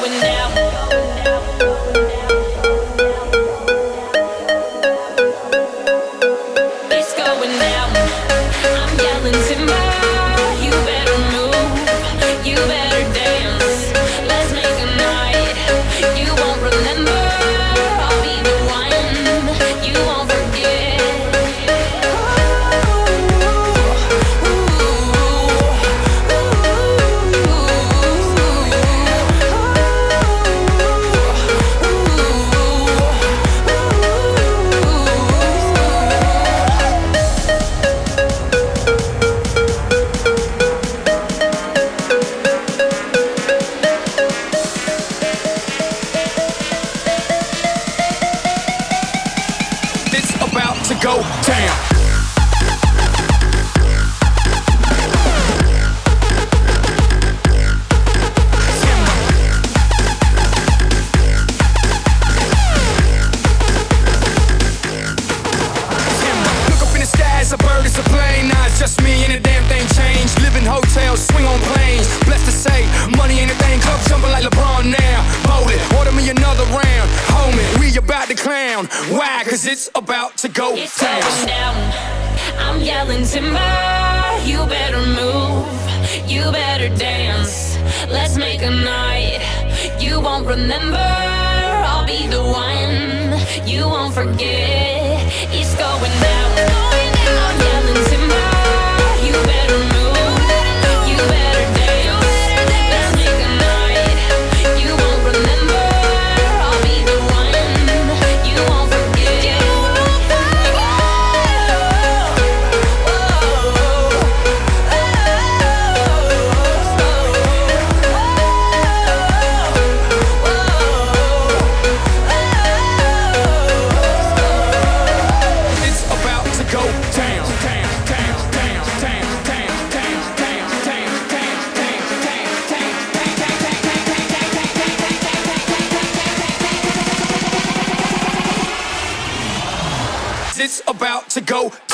going down. It's going down. I'm yelling timber. You better move. You better dance. Let's make a night. You won't remember. I'll be the one. You won't forget. It's about to go down. Look up in the sky, it's a bird, it's a plane. Nah, it's just me and the damn thing changed. Live in hotels, swing on planes. Blessed to say, money ain't a thing. Club jumping like LeBron now. Hold it, order me another round. Homie, we about to clown. Why? Cause it's about to go It's down. going down. I'm yelling timber. You better move. You better dance. Let's make a night. You won't remember. I'll be the one. You won't forget. It's going down. I'm yelling timber. You better move. You better dance. Let's make a night. You won't remember. I'll be the one. You won't forget. It's about to go down, down, down, down, down, down, down, down, down, down, down, down. It's about to go